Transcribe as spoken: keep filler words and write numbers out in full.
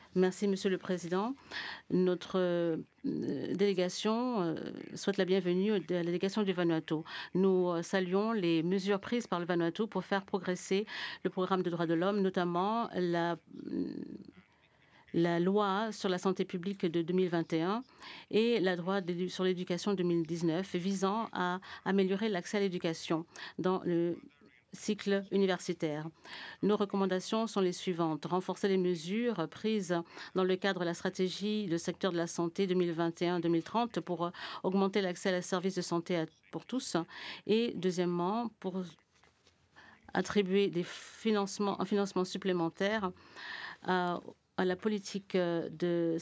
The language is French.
Merci, Monsieur le Président. Notre euh, délégation euh, souhaite la bienvenue de la délégation du Vanuatu. Nous euh, saluons les mesures prises par le Vanuatu pour faire progresser le programme de droits de l'homme, notamment la, la loi sur la santé publique de deux mille vingt et un et la loi sur l'éducation deux mille dix-neuf visant à améliorer l'accès à l'éducation dans le cycle universitaire. Nos recommandations sont les suivantes. Renforcer les mesures prises dans le cadre de la stratégie du secteur de la santé deux mille vingt et un deux mille trente pour augmenter l'accès à la service de santé pour tous. Et deuxièmement, pour attribuer des financements, un financement supplémentaire à, à la politique de